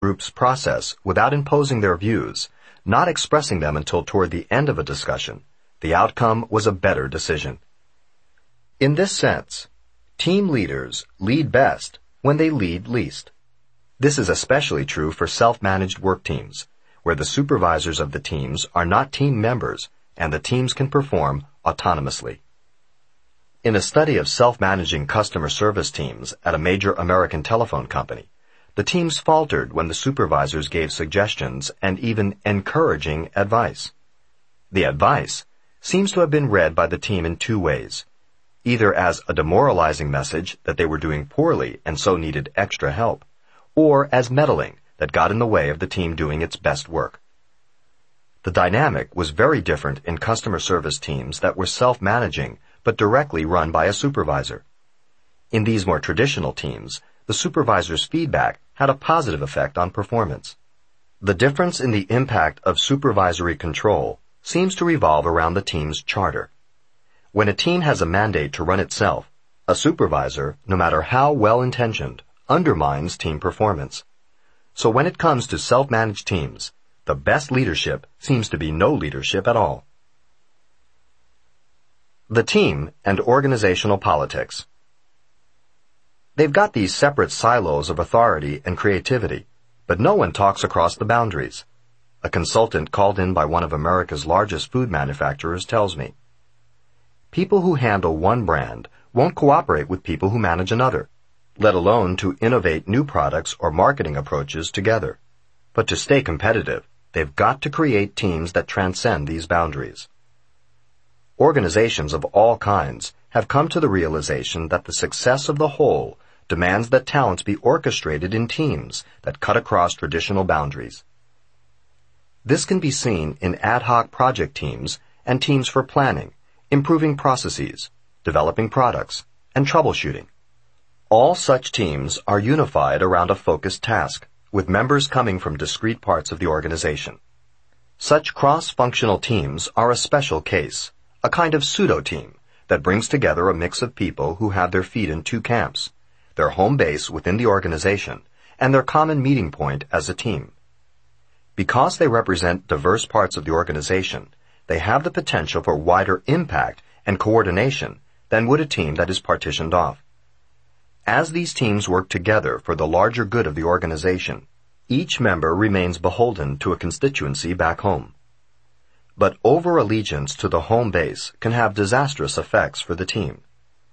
group's process without imposing their views, not expressing them until toward the end of a discussion, the outcome was a better decision. In this sense, team leaders lead best when they lead least. This is especially true for self-managed work teams, where the supervisors of the teams are not team members and the teams can perform autonomously. In a study of self-managing customer service teams at a major American telephone company, the teams faltered when the supervisors gave suggestions and even encouraging advice. The advice seems to have been read by the team in two ways, either as a demoralizing message that they were doing poorly and so needed extra help, or as meddling that got in the way of the team doing its best work. The dynamic was very different in customer service teams that were self-managing but directly run by a supervisor. In these more traditional teams, the supervisor's feedback had a positive effect on performance. The difference in the impact of supervisory control seems to revolve around the team's charter. When a team has a mandate to run itself, a supervisor, no matter how well-intentioned, undermines team performance. So when it comes to self-managed teams, the best leadership seems to be no leadership at all. The team and organizational politics. They've got these separate silos of authority and creativity, but no one talks across the boundaries. A consultant called in by one of America's largest food manufacturers tells me. People who handle one brand won't cooperate with people who manage another, let alone to innovate new products or marketing approaches together. But to stay competitive, they've got to create teams that transcend these boundaries. Organizations of all kinds have come to the realization that the success of the whole demands that talents be orchestrated in teams that cut across traditional boundaries. This can be seen in ad hoc project teams and teams for planning, improving processes, developing products, and troubleshooting. All such teams are unified around a focused task, with members coming from discrete parts of the organization. Such cross-functional teams are a special case, a kind of pseudo-team that brings together a mix of people who have their feet in two camps, their home base within the organization, and their common meeting point as a team. Because they represent diverse parts of the organization, they have the potential for wider impact and coordination than would a team that is partitioned off. As these teams work together for the larger good of the organization, each member remains beholden to a constituency back home. But over-allegiance to the home base can have disastrous effects for the team.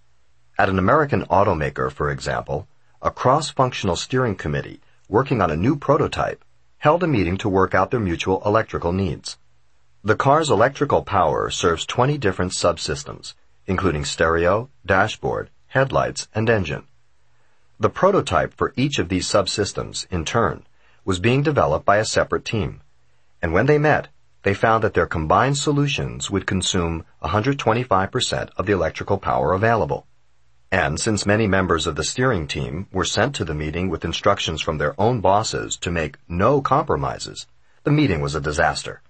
At an American automaker, for example, a cross-functional steering committee working on a new prototype held a meeting to work out their mutual electrical needs. The car's electrical power serves 20 different subsystems, including stereo, dashboard, headlights, and engine. The prototype for each of these subsystems, in turn, was being developed by a separate team, and when they met, they found that their combined solutions would consume 125% of the electrical power available. And since many members of the steering team were sent to the meeting with instructions from their own bosses to make no compromises, the meeting was a disaster.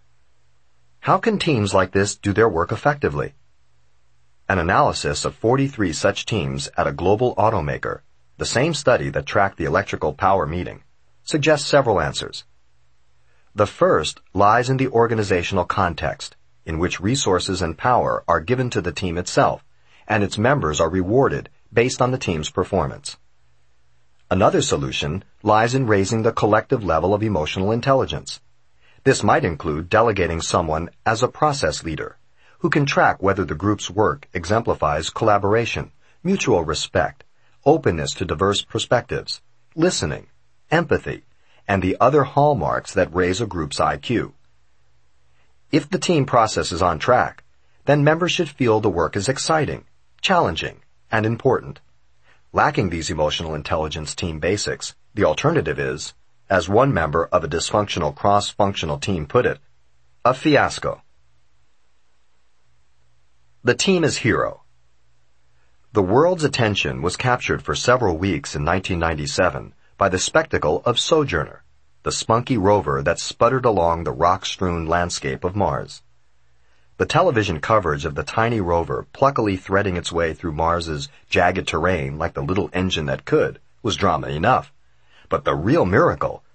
How can teams like this do their work effectively? An analysis of 43 such teams at a global automaker, the same study that tracked the electrical power meeting, suggests several answers. The first lies in the organizational context, in which resources and power are given to the team itself, and its members are rewarded based on the team's performance. Another solution lies in raising the collective level of emotional intelligence. This might include delegating someone as a process leader, who can track whether the group's work exemplifies collaboration, mutual respect, openness to diverse perspectives, listening, empathy, and the other hallmarks that raise a group's IQ. If the team process is on track, then members should feel the work is exciting, challenging, and important. Lacking these emotional intelligence team basics, the alternative is, as one member of a dysfunctional cross-functional team put it, a fiasco. The team as hero. The world's attention was captured for several weeks in 1997 by the spectacle of Sojourner, the spunky rover that sputtered along the rock-strewn landscape of Mars. The television coverage of the tiny rover pluckily threading its way through Mars's jagged terrain like the little engine that could was drama enough. But the real miracle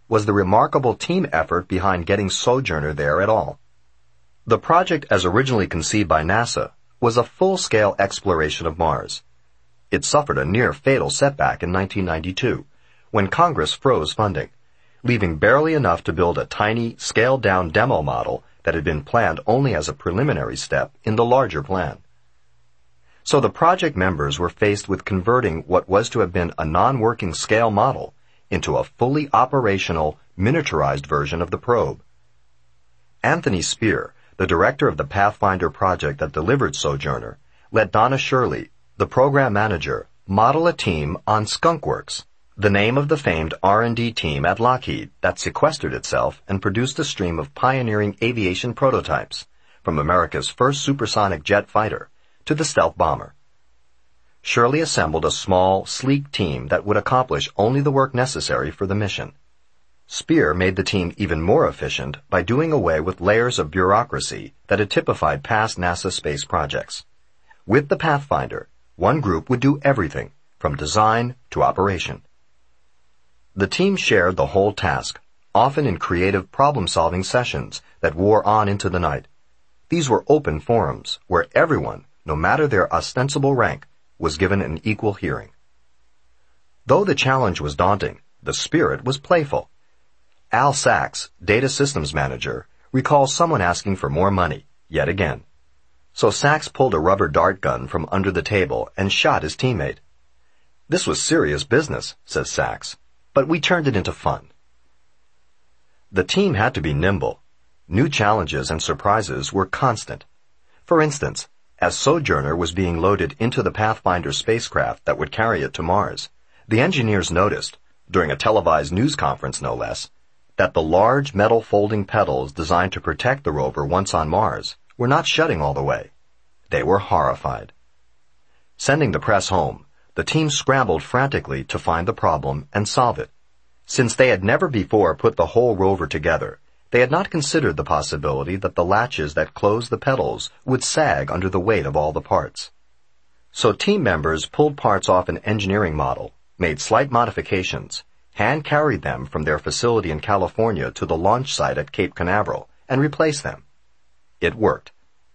was the remarkable team effort behind getting Sojourner there at all. The project, as originally conceived by NASA, was a full-scale exploration of Mars. It suffered a near-fatal setback in 1992, when Congress froze funding, leaving barely enough to build a tiny, scaled-down demo model that had been planned only as a preliminary step in the larger plan. So the project members were faced with converting what was to have been a non-working scale model into a fully operational, miniaturized version of the probe. Anthony Spear, the director of the Pathfinder project that delivered Sojourner, let Donna Shirley, the program manager, model a team on skunkworks, the name of the famed R&D team at Lockheed that sequestered itself and produced a stream of pioneering aviation prototypes, from America's first supersonic jet fighter to the stealth bomber. Shirley assembled a small, sleek team that would accomplish only the work necessary for the mission. Spear made the team even more efficient by doing away with layers of bureaucracy that had typified past NASA space projects. With the Pathfinder, one group would do everything, from design to operation. The team shared the whole task, often in creative problem-solving sessions that wore on into the night. These were open forums where everyone, no matter their ostensible rank, was given an equal hearing. Though the challenge was daunting, the spirit was playful. Al Sachs, data systems manager, recalls someone asking for more money, yet again. So Sachs pulled a rubber dart gun from under the table and shot his teammate. "This was serious business," says Sachs, "but we turned it into fun." The team had to be nimble. New challenges and surprises were constant. For instance, as Sojourner was being loaded into the Pathfinder spacecraft that would carry it to Mars, the engineers noticed, during a televised news conference no less, that the large metal folding pedals designed to protect the rover once on Mars were not shutting all the way. They were horrified. Sending the press home, the team scrambled frantically to find the problem and solve it. Since they had never before put the whole rover together, they had not considered the possibility that the latches that closed the pedals would sag under the weight of all the parts. So team members pulled parts off an engineering model, made slight modifications, hand-carried them from their facility in California to the launch site at Cape Canaveral, and replaced them. It worked.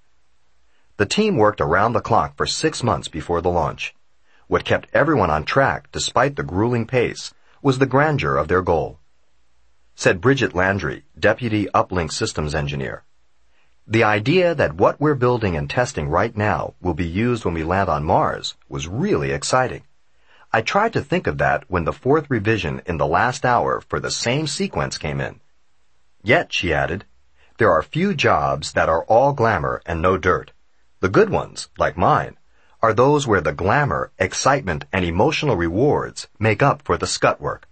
The team worked around the clock for 6 months before the launch. What kept everyone on track, despite the grueling pace, was the grandeur of their goal. Said Bridget Landry, Deputy Uplink Systems Engineer, "The idea that what we're building and testing right now will be used when we land on Mars was really exciting. I tried to think of that when the 4th revision in the last hour for the same sequence came in. Yet," she added, "there are few jobs that are all glamour and no dirt. The good ones, like mine, are those where the glamour, excitement, and emotional rewards make up for the scut work."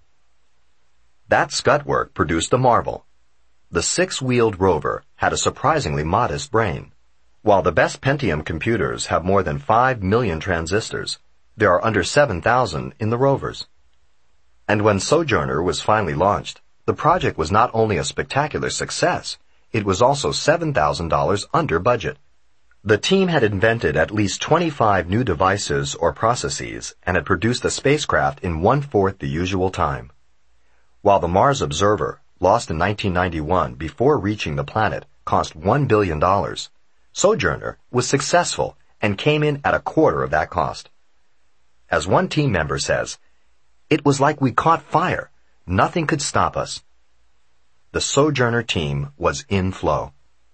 That scut work produced a marvel. The 6-wheeled rover had a surprisingly modest brain. While the best Pentium computers have more than 5 million transistors, there are under 7,000 in the rovers. And when Sojourner was finally launched, the project was not only a spectacular success, it was also $7,000 under budget. The team had invented at least 25 new devices or processes and had produced the spacecraft in 1/4 the usual time. While the Mars Observer, lost in 1991 before reaching the planet, cost $1 billion, Sojourner was successful and came in at 1/4 of that cost. As one team member says, "It was like we caught fire. Nothing could stop us." The Sojourner team was in flow.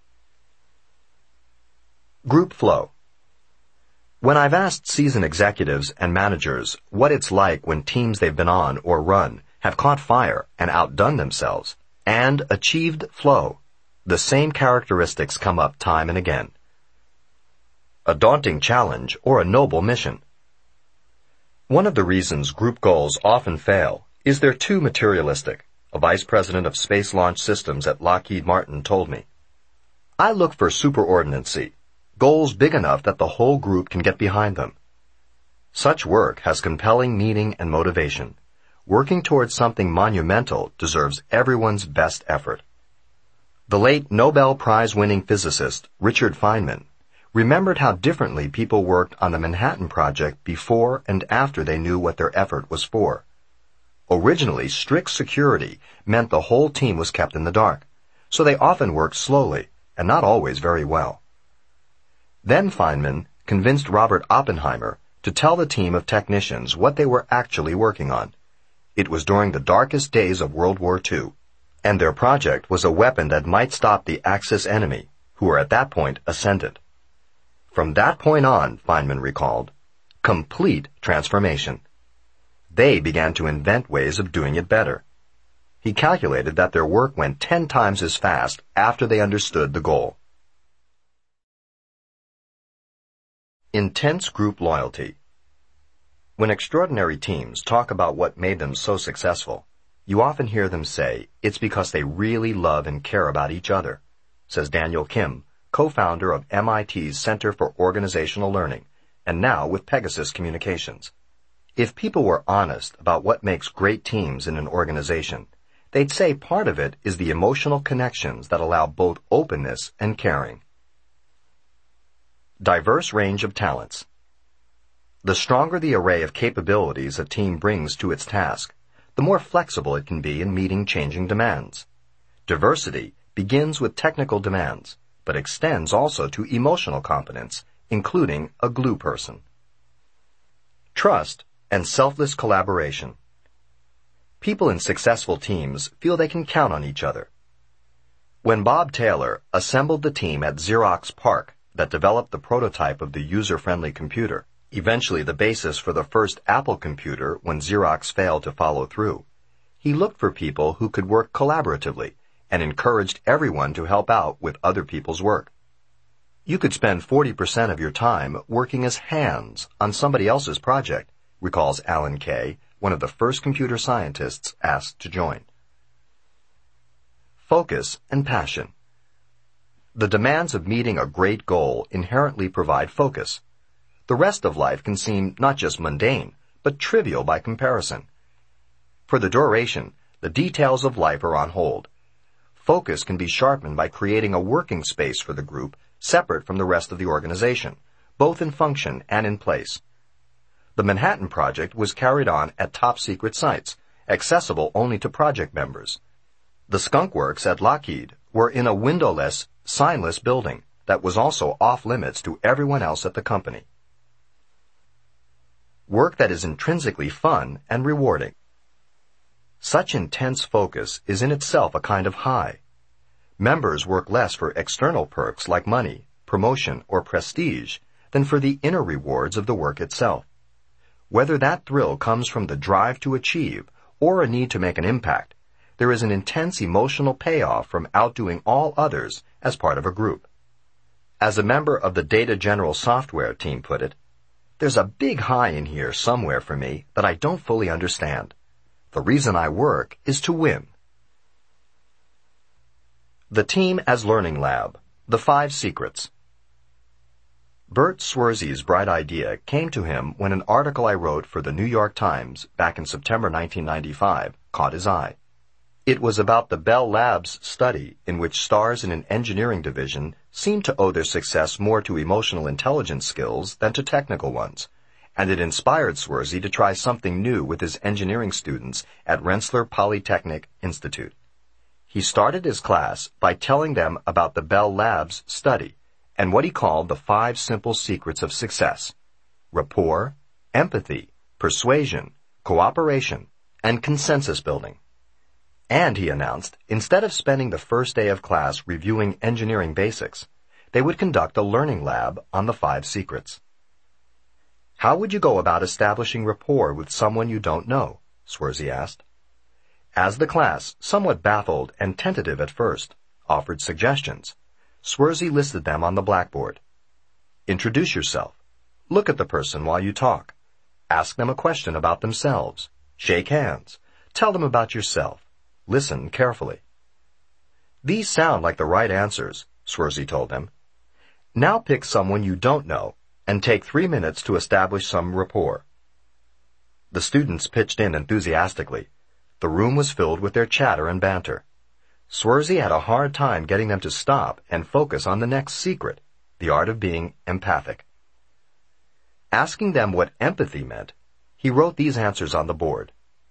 Group flow. When I've asked seasoned executives and managers what it's like when teams they've been on or run have caught fire and outdone themselves and achieved flow, the same characteristics come up time and again. A daunting challenge or a noble mission. One of the reasons group goals often fail is they're too materialistic, a vice president of Space Launch Systems at Lockheed Martin told me. I look for superordinancy, goals big enough that the whole group can get behind them. Such work has compelling meaning and motivation. Working towards something monumental deserves everyone's best effort. The late Nobel Prize-winning physicist Richard Feynman remembered how differently people worked on the Manhattan Project before and after they knew what their effort was for. Originally, strict security meant the whole team was kept in the dark, so they often worked slowly and not always very well. Then Feynman convinced Robert Oppenheimer to tell the team of technicians what they were actually working on. It was during the darkest days of World War II, and their project was a weapon that might stop the Axis enemy, who were at that point ascendant. From that point on, Feynman recalled, complete transformation. They began to invent ways of doing it better. He calculated that their work went 10 times as fast after they understood the goal. Intense group loyalty. When extraordinary teams talk about what made them so successful, you often hear them say it's because they really love and care about each other, says Daniel Kim, co-founder of MIT's Center for Organizational Learning, and now with Pegasus Communications. If people were honest about what makes great teams in an organization, they'd say part of it is the emotional connections that allow both openness and caring. Diverse range of talents. The stronger the array of capabilities a team brings to its task, the more flexible it can be in meeting changing demands. Diversity begins with technical demands, but extends also to emotional competence, including a glue person. Trust and selfless collaboration. People in successful teams feel they can count on each other. When Bob Taylor assembled the team at Xerox PARC that developed the prototype of the user-friendly computer, eventually the basis for the first Apple computer when Xerox failed to follow through, he looked for people who could work collaboratively and encouraged everyone to help out with other people's work. You could spend 40% of your time working as hands on somebody else's project, recalls Alan Kay, one of the first computer scientists asked to join. Focus and passion. The demands of meeting a great goal inherently provide focus. The rest of life can seem not just mundane, but trivial by comparison. For the duration, the details of life are on hold. Focus can be sharpened by creating a working space for the group separate from the rest of the organization, both in function and in place. The Manhattan Project was carried on at top-secret sites, accessible only to project members. The Skunk Works at Lockheed were in a windowless, signless building that was also off-limits to everyone else at the company. Work that is intrinsically fun and rewarding. Such intense focus is in itself a kind of high. Members work less for external perks like money, promotion, or prestige than for the inner rewards of the work itself. Whether that thrill comes from the drive to achieve or a need to make an impact, there is an intense emotional payoff from outdoing all others as part of a group. As a member of the Data General software team put it, "There's a big high in here somewhere for me that I don't fully understand. The reason I work is to win." The Team as Learning Lab, The 5 Secrets. Bert Swerzi's bright idea came to him when an article I wrote for the New York Times back in September 1995 caught his eye. It was about the Bell Labs study in which stars in an engineering division seemed to owe their success more to emotional intelligence skills than to technical ones, and it inspired Swerzi to try something new with his engineering students at Rensselaer Polytechnic Institute. He started his class by telling them about the Bell Labs study and what he called the 5 simple secrets of success: rapport, empathy, persuasion, cooperation, and consensus building. And, he announced, instead of spending the first day of class reviewing engineering basics, they would conduct a learning lab on the 5 secrets. How would you go about establishing rapport with someone you don't know? Swerzi asked. As the class, somewhat baffled and tentative at first, offered suggestions, Swerzi listed them on the blackboard. Introduce yourself. Look at the person while you talk. Ask them a question about themselves. Shake hands. Tell them about yourself. Listen carefully. These sound like the right answers, Swerzi told them. Now pick someone you don't know and take 3 minutes to establish some rapport. The students pitched in enthusiastically. The room was filled with their chatter and banter. Swerzi had a hard time getting them to stop and focus on the next secret, the art of being empathic. Asking them what empathy meant, he wrote these answers on the board.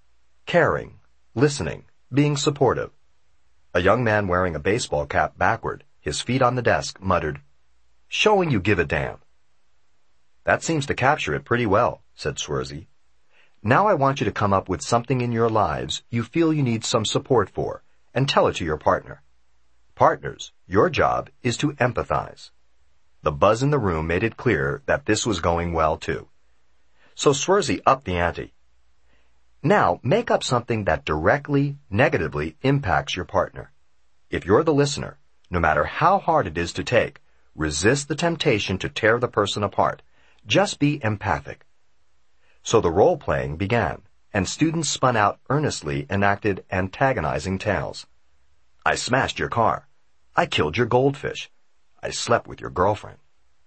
caring, listening, being supportive. A young man wearing a baseball cap backward, his feet on the desk, muttered, "Showing you give a damn." "That seems to capture it pretty well," said Swersey. "Now I want you to come up with something in your lives you feel you need some support for, and tell it to your partner. Partners, your job is to empathize." The buzz in the room made it clear that this was going well, too. So Swersey upped the ante. "Now, make up something that directly, negatively impacts your partner. If you're the listener, no matter how hard it is to take, resist the temptation to tear the person apart. Just be empathic." So the role-playing began, and students spun out earnestly enacted antagonizing tales. "I smashed your car. I killed your goldfish. I slept with your girlfriend."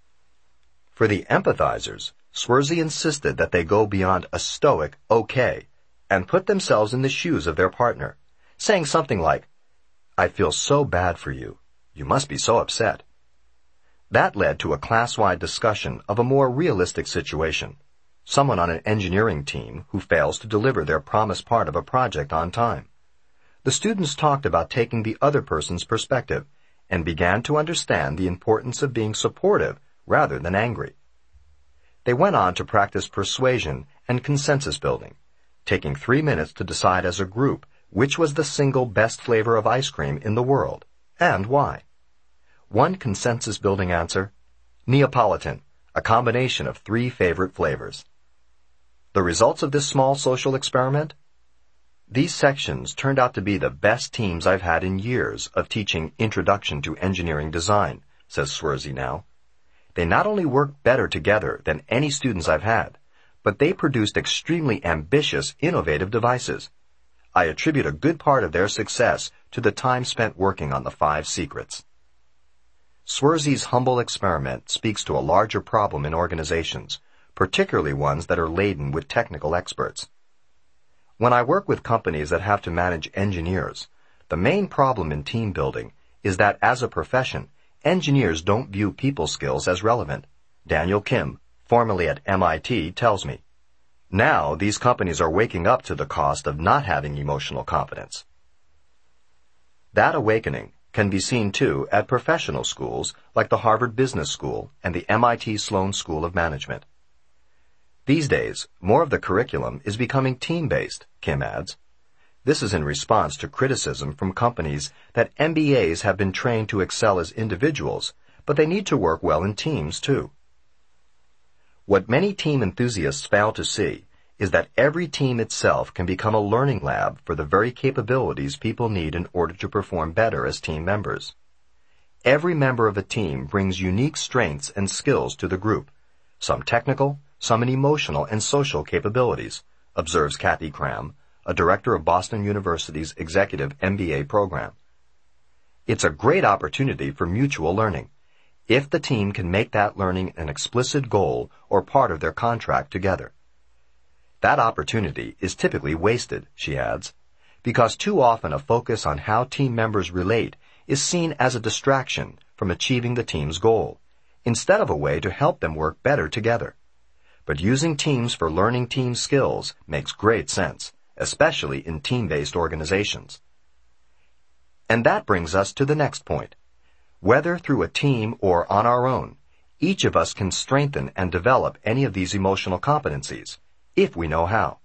For the empathizers, Swersey insisted that they go beyond a stoic okay and put themselves in the shoes of their partner, saying something like, "I feel so bad for you. You must be so upset." That led to a class-wide discussion of a more realistic situation. Someone on an engineering team who fails to deliver their promised part of a project on time. The students talked about taking the other person's perspective and began to understand the importance of being supportive rather than angry. They went on to practice persuasion and consensus building, taking 3 minutes to decide as a group which was the single best flavor of ice cream in the world, and why. One consensus-building answer: Neapolitan, a combination of 3 favorite flavors. The results of this small social experiment? These sections turned out to be the best teams I've had in years of teaching Introduction to Engineering Design, says Swersey now. They not only worked better together than any students I've had, but they produced extremely ambitious, innovative devices. I attribute a good part of their success to the time spent working on the 5 secrets. Swersey's humble experiment speaks to a larger problem in organizations, particularly ones that are laden with technical experts. When I work with companies that have to manage engineers, the main problem in team building is that as a profession, engineers don't view people skills as relevant. Daniel Kim, formerly at MIT, tells me. Now, these companies are waking up to the cost of not having emotional competence. That awakening can be seen, too, at professional schools like the Harvard Business School and the MIT Sloan School of Management. These days, more of the curriculum is becoming team-based, Kim adds. This is in response to criticism from companies that MBAs have been trained to excel as individuals, but they need to work well in teams, too. What many team enthusiasts fail to see is that every team itself can become a learning lab for the very capabilities people need in order to perform better as team members. Every member of a team brings unique strengths and skills to the group, some technical, some in emotional and social capabilities, observes Kathy Cram, a director of Boston University's executive MBA program. It's a great opportunity for mutual learning, if the team can make that learning an explicit goal or part of their contract together. That opportunity is typically wasted, she adds, because too often a focus on how team members relate is seen as a distraction from achieving the team's goal, instead of a way to help them work better together. But using teams for learning team skills makes great sense, especially in team-based organizations. And that brings us to the next point. Whether through a team or on our own, each of us can strengthen and develop any of these emotional competencies, if we know how.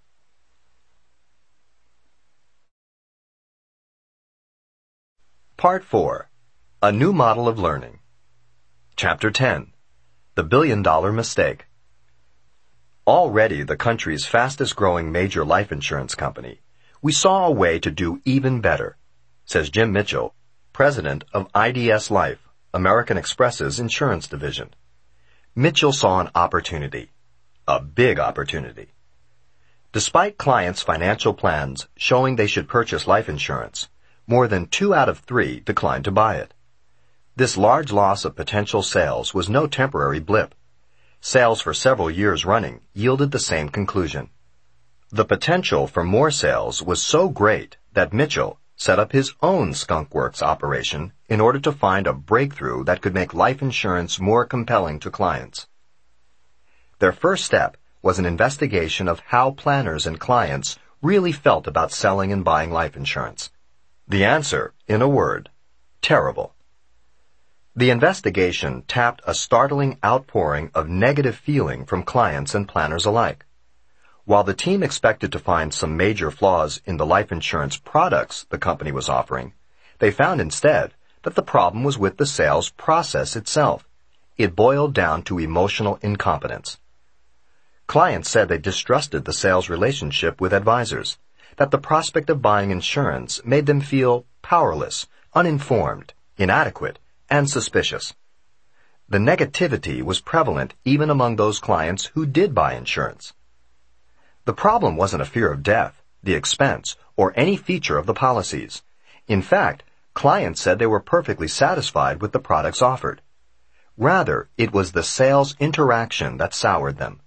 Part 4. A New Model of Learning. Chapter 10. The Billion-Dollar Mistake. Already the country's fastest-growing major life insurance company, we saw a way to do even better, says Jim Mitchell, president of IDS Life, American Express's insurance division. Mitchell saw an opportunity, a big opportunity. Despite clients' financial plans showing they should purchase life insurance, more than 2 out of 3 declined to buy it. This large loss of potential sales was no temporary blip. Sales for several years running yielded the same conclusion. The potential for more sales was so great that Mitchell set up his own Skunk Works operation in order to find a breakthrough that could make life insurance more compelling to clients. Their first step was an investigation of how planners and clients really felt about selling and buying life insurance? The answer, in a word, terrible. The investigation tapped a startling outpouring of negative feeling from clients and planners alike. While the team expected to find some major flaws in the life insurance products the company was offering, they found instead that the problem was with the sales process itself. It boiled down to emotional incompetence. Clients said they distrusted the sales relationship with advisors, that the prospect of buying insurance made them feel powerless, uninformed, inadequate, and suspicious. The negativity was prevalent even among those clients who did buy insurance. The problem wasn't a fear of death, the expense, or any feature of the policies. In fact, clients said they were perfectly satisfied with the products offered. Rather, it was the sales interaction that soured them.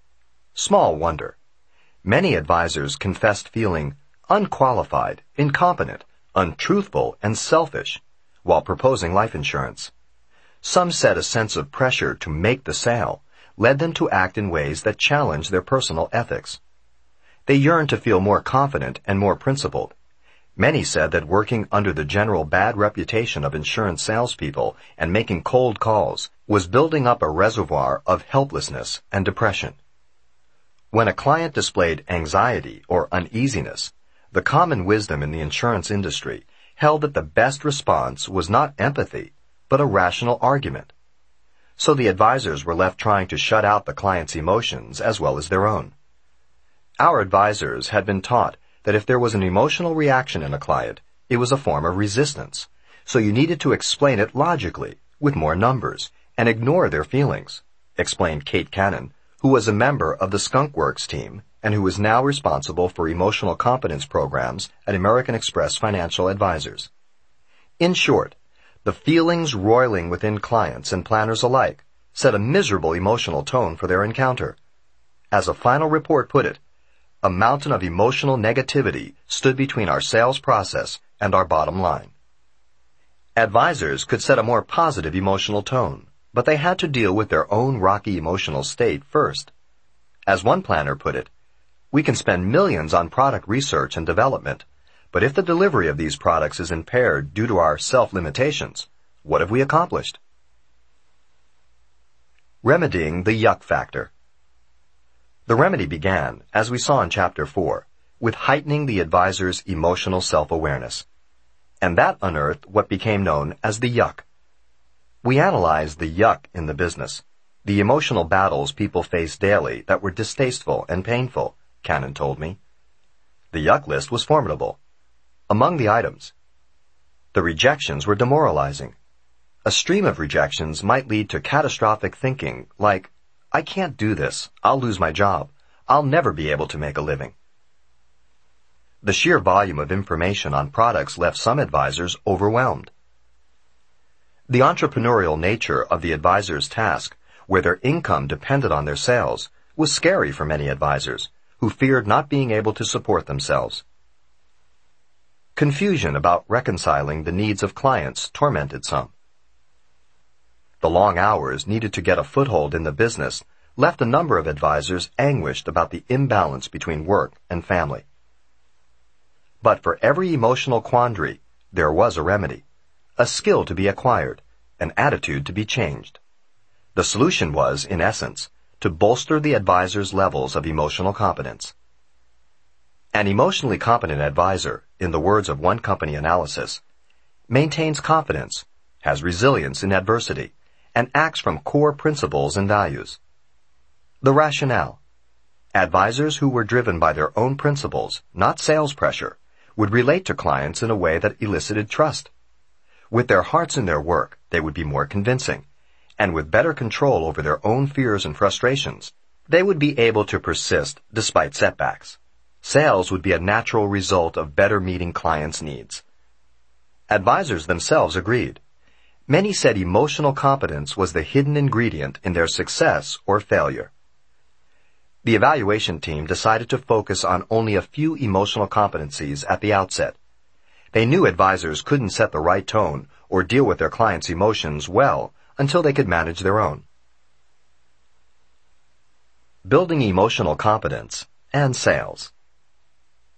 Small wonder. Many advisors confessed feeling unqualified, incompetent, untruthful, and selfish while proposing life insurance. Some said a sense of pressure to make the sale led them to act in ways that challenged their personal ethics. They yearned to feel more confident and more principled. Many said that working under the general bad reputation of insurance salespeople and making cold calls was building up a reservoir of helplessness and depression. When a client displayed anxiety or uneasiness, the common wisdom in the insurance industry held that the best response was not empathy, but a rational argument. So the advisors were left trying to shut out the client's emotions as well as their own. Our advisors had been taught that if there was an emotional reaction in a client, it was a form of resistance, so you needed to explain it logically, with more numbers, and ignore their feelings, explained Kate Cannon, who was a member of the Skunk Works team and who is now responsible for emotional competence programs at American Express Financial Advisors. In short, the feelings roiling within clients and planners alike set a miserable emotional tone for their encounter. As a final report put it, a mountain of emotional negativity stood between our sales process and our bottom line. Advisors could set a more positive emotional tone, but they had to deal with their own rocky emotional state first. As one planner put it, we can spend millions on product research and development, but if the delivery of these products is impaired due to our self-limitations, what have we accomplished? Remedying the yuck factor. The remedy began, as we saw in Chapter 4, with heightening the advisor's emotional self-awareness. And that unearthed what became known as the yuck. We analyzed the yuck in the business, the emotional battles people face daily that were distasteful and painful, Cannon told me. The yuck list was formidable. Among the items, the rejections were demoralizing. A stream of rejections might lead to catastrophic thinking like, I can't do this, I'll lose my job, I'll never be able to make a living. The sheer volume of information on products left some advisors overwhelmed. The entrepreneurial nature of the advisor's task, where their income depended on their sales, was scary for many advisors, who feared not being able to support themselves. Confusion about reconciling the needs of clients tormented some. The long hours needed to get a foothold in the business left a number of advisors anguished about the imbalance between work and family. But for every emotional quandary, there was a remedy, a skill to be acquired, an attitude to be changed. The solution was, in essence, to bolster the advisor's levels of emotional competence. An emotionally competent advisor, in the words of one company analysis, maintains confidence, has resilience in adversity, and acts from core principles and values. The rationale. Advisors who were driven by their own principles, not sales pressure, would relate to clients in a way that elicited trust. With their hearts in their work, they would be more convincing, and with better control over their own fears and frustrations, they would be able to persist despite setbacks. Sales would be a natural result of better meeting clients' needs. Advisors themselves agreed. Many said emotional competence was the hidden ingredient in their success or failure. The evaluation team decided to focus on only a few emotional competencies at the outset. They knew advisors couldn't set the right tone or deal with their clients' emotions well until they could manage their own. Building emotional competence and sales.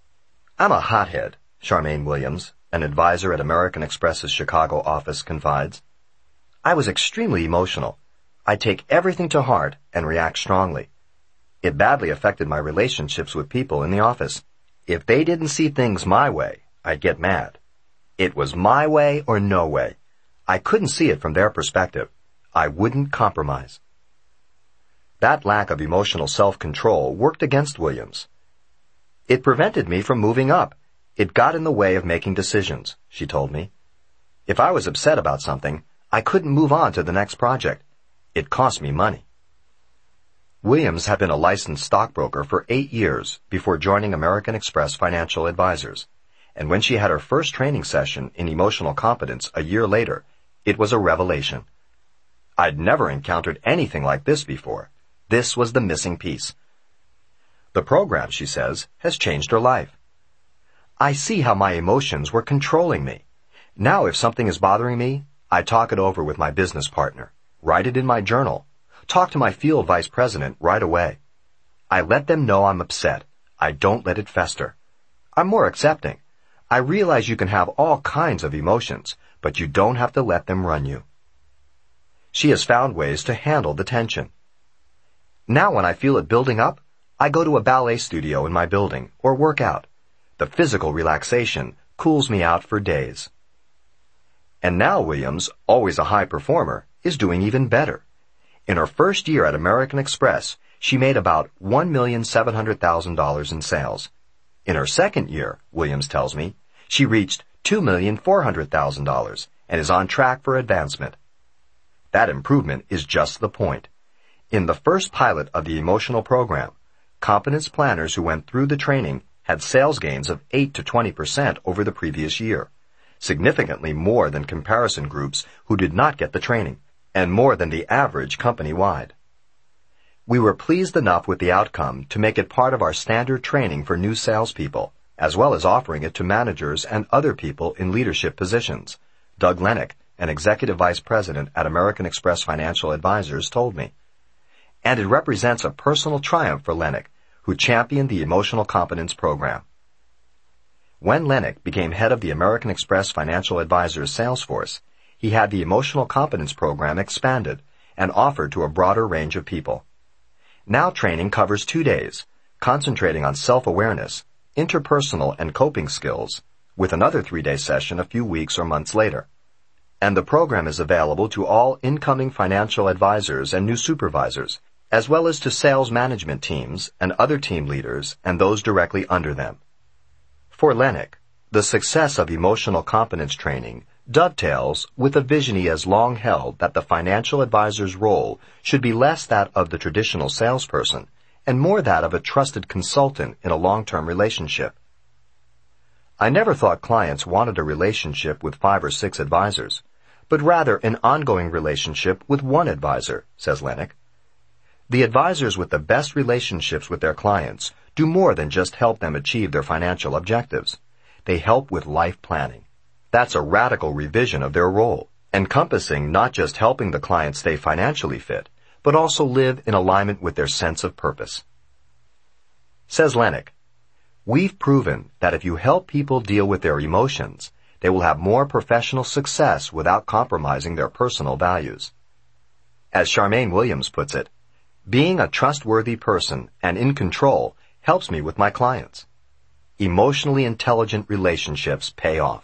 I'm a hothead, Charmaine Williams, an advisor at American Express's Chicago office, confides. I was extremely emotional. I take everything to heart and react strongly. It badly affected my relationships with people in the office. If they didn't see things my way, I'd get mad. It was my way or no way. I couldn't see it from their perspective. I wouldn't compromise. That lack of emotional self-control worked against Williams. It prevented me from moving up. It got in the way of making decisions, she told me. If I was upset about something, I couldn't move on to the next project. It cost me money. Williams had been a licensed stockbroker for 8 years before joining American Express Financial Advisors, and when she had her first training session in emotional competence a year later, it was a revelation. I'd never encountered anything like this before. This was the missing piece. The program, she says, has changed her life. I see how my emotions were controlling me. Now if something is bothering me, I talk it over with my business partner, write it in my journal, talk to my field vice president right away. I let them know I'm upset. I don't let it fester. I'm more accepting. I realize you can have all kinds of emotions, but you don't have to let them run you. She has found ways to handle the tension. Now when I feel it building up, I go to a ballet studio in my building or work out. The physical relaxation cools me out for days. And now Williams, always a high performer, is doing even better. In her first year at American Express, she made about $1,700,000 in sales. In her second year, Williams tells me, she reached $2,400,000 and is on track for advancement. That improvement is just the point. In the first pilot of the emotional program, competence planners who went through the training had sales gains of 8 to 20% over the previous year, significantly more than comparison groups who did not get the training, and more than the average company-wide. We were pleased enough with the outcome to make it part of our standard training for new salespeople, as well as offering it to managers and other people in leadership positions. Doug Lennox, an executive vice president at American Express Financial Advisors, told me. And it represents a personal triumph for Lennox, who championed the Emotional Competence Program. When Lennox became head of the American Express Financial Advisors sales force, he had the Emotional Competence Program expanded and offered to a broader range of people. Now training covers 2 days, concentrating on self-awareness, interpersonal and coping skills, with another 3-day session a few weeks or months later. And the program is available to all incoming financial advisors and new supervisors, as well as to sales management teams and other team leaders and those directly under them. For Lennox, the success of emotional competence training dovetails with a vision he has long held that the financial advisor's role should be less that of the traditional salesperson and more that of a trusted consultant in a long-term relationship. I never thought clients wanted a relationship with 5 or 6 advisors, but rather an ongoing relationship with one advisor, says Lennox. The advisors with the best relationships with their clients do more than just help them achieve their financial objectives. They help with life planning. That's a radical revision of their role, encompassing not just helping the client stay financially fit, but also live in alignment with their sense of purpose. Says Lennox, we've proven that if you help people deal with their emotions, they will have more professional success without compromising their personal values. As Charmaine Williams puts it, being a trustworthy person and in control helps me with my clients. Emotionally intelligent relationships pay off.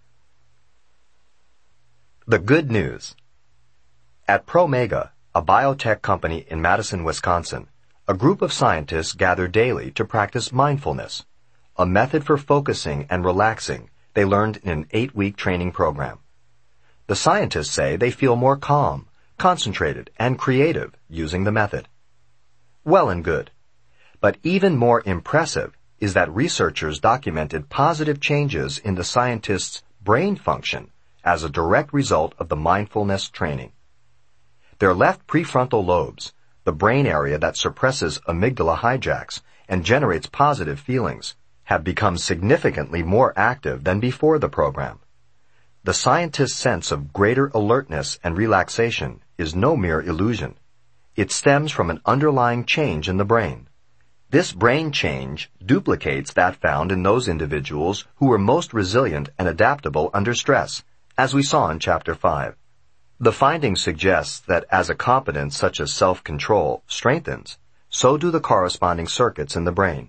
The good news. At Promega, a biotech company in Madison, Wisconsin, a group of scientists gather daily to practice mindfulness, a method for focusing and relaxing they learned in an 8-week training program. The scientists say they feel more calm, concentrated, and creative using the method. Well and good. But even more impressive is that researchers documented positive changes in the scientists' brain function as a direct result of the mindfulness training. Their left prefrontal lobes, the brain area that suppresses amygdala hijacks and generates positive feelings, have become significantly more active than before the program. The scientists' sense of greater alertness and relaxation is no mere illusion. It stems from an underlying change in the brain. This brain change duplicates that found in those individuals who were most resilient and adaptable under stress, as we saw in Chapter 5. The finding suggests that as a competence such as self-control strengthens, so do the corresponding circuits in the brain.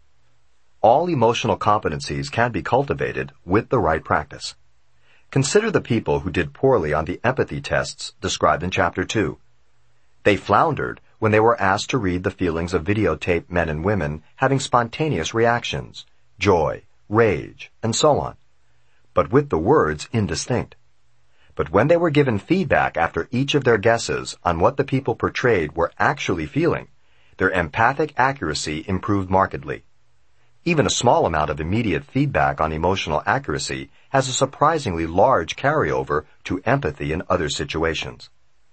All emotional competencies can be cultivated with the right practice. Consider the people who did poorly on the empathy tests described in Chapter 2. They floundered when they were asked to read the feelings of videotaped men and women having spontaneous reactions, joy, rage, and so on, but with the words indistinct. But when they were given feedback after each of their guesses on what the people portrayed were actually feeling, their empathic accuracy improved markedly. Even a small amount of immediate feedback on emotional accuracy has a surprisingly large carryover to empathy in other situations.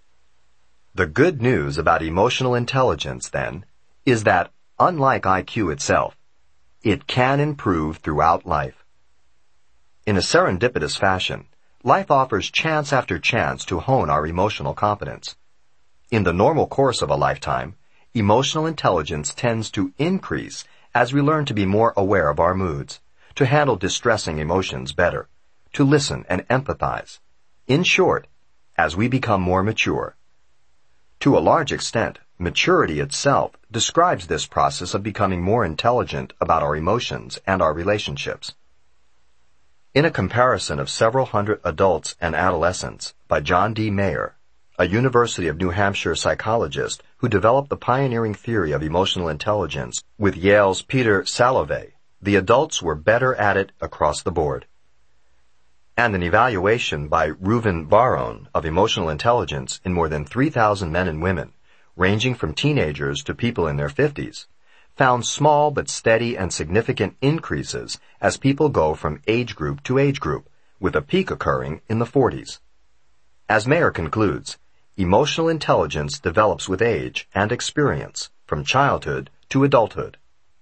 The good news about emotional intelligence, then, is that, unlike IQ itself, it can improve throughout life. In a serendipitous fashion, life offers chance after chance to hone our emotional competence. In the normal course of a lifetime, emotional intelligence tends to increase as we learn to be more aware of our moods, to handle distressing emotions better, to listen and empathize. In short, as we become more mature. To a large extent, maturity itself describes this process of becoming more intelligent about our emotions and our relationships. In a comparison of several hundred adults and adolescents by John D. Mayer, a University of New Hampshire psychologist who developed the pioneering theory of emotional intelligence with Yale's Peter Salovey, the adults were better at it across the board. And an evaluation by Reuven Bar-On of emotional intelligence in more than 3,000 men and women, ranging from teenagers to people in their 50s, found small but steady and significant increases as people go from age group to age group, with a peak occurring in the 40s. As Mayer concludes, emotional intelligence develops with age and experience, from childhood to adulthood.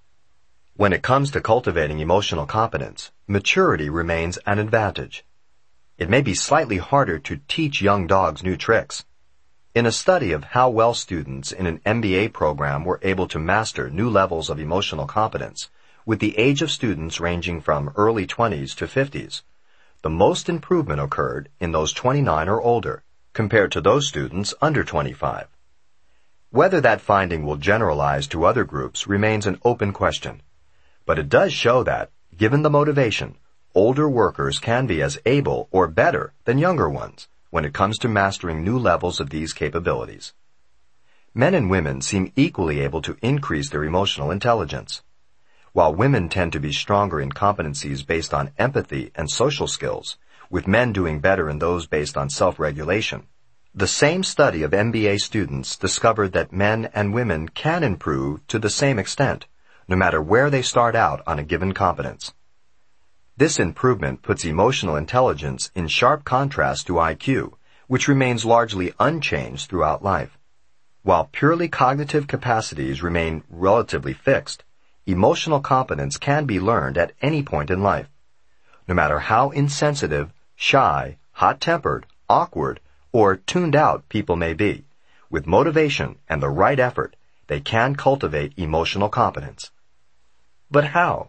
When it comes to cultivating emotional competence, maturity remains an advantage. It may be slightly harder to teach young dogs new tricks. In a study of how well students in an MBA program were able to master new levels of emotional competence, with the age of students ranging from early 20s to 50s, the most improvement occurred in those 29 or older, compared to those students under 25. Whether that finding will generalize to other groups remains an open question. But it does show that, given the motivation, older workers can be as able or better than younger ones when it comes to mastering new levels of these capabilities. Men and women seem equally able to increase their emotional intelligence. While women tend to be stronger in competencies based on empathy and social skills, with men doing better in those based on self-regulation, the same study of MBA students discovered that men and women can improve to the same extent, no matter where they start out on a given competence. This improvement puts emotional intelligence in sharp contrast to IQ, which remains largely unchanged throughout life. While purely cognitive capacities remain relatively fixed, emotional competence can be learned at any point in life. No matter how insensitive, shy, hot-tempered, awkward, or tuned out people may be, with motivation and the right effort, they can cultivate emotional competence. But how?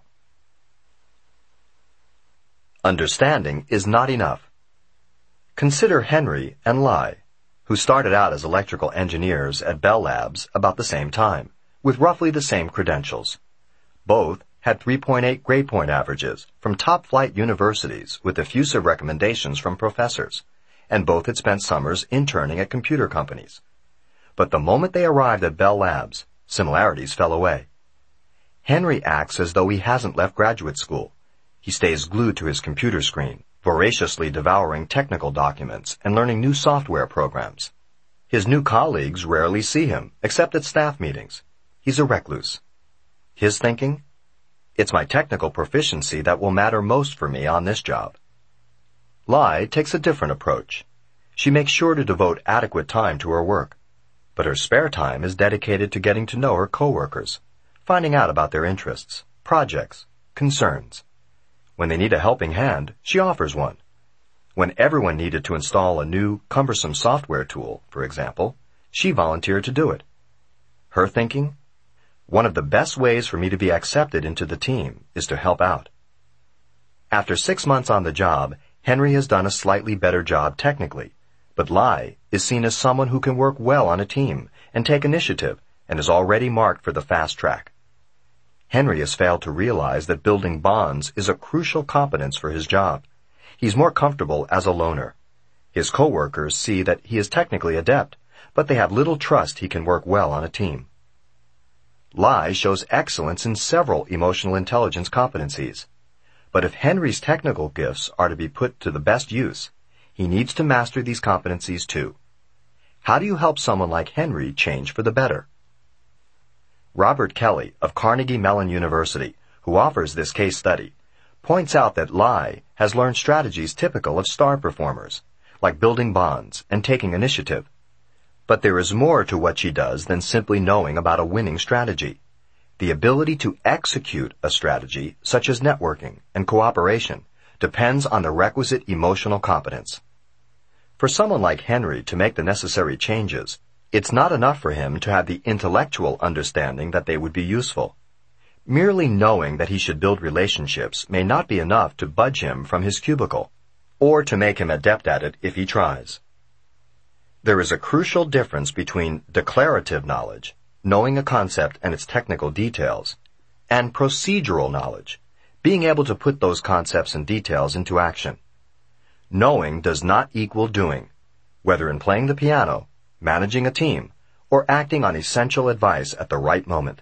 Understanding is not enough. Consider Henry and Lai, who started out as electrical engineers at Bell Labs about the same time, with roughly the same credentials. Both had 3.8 grade point averages from top-flight universities with effusive recommendations from professors, and both had spent summers interning at computer companies. But the moment they arrived at Bell Labs, similarities fell away. Henry acts as though he hasn't left graduate school. He stays glued to his computer screen, voraciously devouring technical documents and learning new software programs. His new colleagues rarely see him, except at staff meetings. He's a recluse. His thinking? It's my technical proficiency that will matter most for me on this job. Lai takes a different approach. She makes sure to devote adequate time to her work, but her spare time is dedicated to getting to know her coworkers, finding out about their interests, projects, concerns. When they need a helping hand, she offers one. When everyone needed to install a new, cumbersome software tool, for example, she volunteered to do it. Her thinking? One of the best ways for me to be accepted into the team is to help out. After 6 months on the job, Henry has done a slightly better job technically, but Lai is seen as someone who can work well on a team and take initiative and is already marked for the fast track. Henry has failed to realize that building bonds is a crucial competence for his job. He's more comfortable as a loner. His coworkers see that he is technically adept, but they have little trust he can work well on a team. Lai shows excellence in several emotional intelligence competencies. But if Henry's technical gifts are to be put to the best use, he needs to master these competencies too. How do you help someone like Henry change for the better? Robert Kelly of Carnegie Mellon University, who offers this case study, points out that Lai has learned strategies typical of star performers, like building bonds and taking initiative. But there is more to what she does than simply knowing about a winning strategy. The ability to execute a strategy, such as networking and cooperation, depends on the requisite emotional competence. For someone like Henry to make the necessary changes, it's not enough for him to have the intellectual understanding that they would be useful. Merely knowing that he should build relationships may not be enough to budge him from his cubicle, or to make him adept at it if he tries. There is a crucial difference between declarative knowledge, knowing a concept and its technical details, and procedural knowledge, being able to put those concepts and details into action. Knowing does not equal doing, whether in playing the piano, managing a team, or acting on essential advice at the right moment.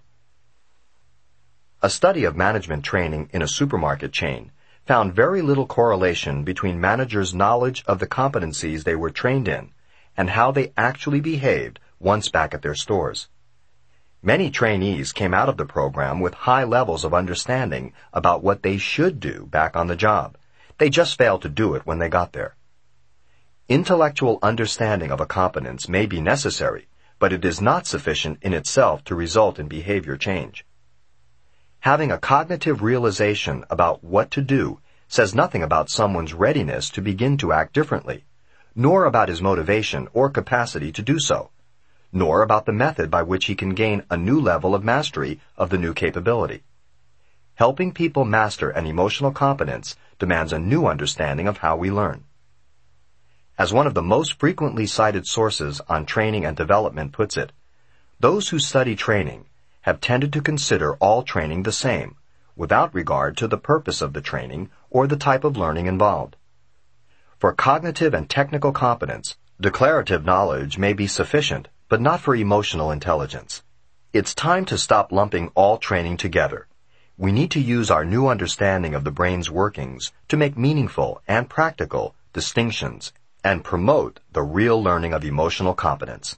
A study of management training in a supermarket chain found very little correlation between managers' knowledge of the competencies they were trained in and how they actually behaved once back at their stores. Many trainees came out of the program with high levels of understanding about what they should do back on the job. They just failed to do it when they got there. Intellectual understanding of a competence may be necessary, but it is not sufficient in itself to result in behavior change. Having a cognitive realization about what to do says nothing about someone's readiness to begin to act differently, nor about his motivation or capacity to do so, nor about the method by which he can gain a new level of mastery of the new capability. Helping people master an emotional competence demands a new understanding of how we learn. As one of the most frequently cited sources on training and development puts it, those who study training have tended to consider all training the same, without regard to the purpose of the training or the type of learning involved. For cognitive and technical competence, declarative knowledge may be sufficient, but not for emotional intelligence. It's time to stop lumping all training together. We need to use our new understanding of the brain's workings to make meaningful and practical distinctions and promote the real learning of emotional competence.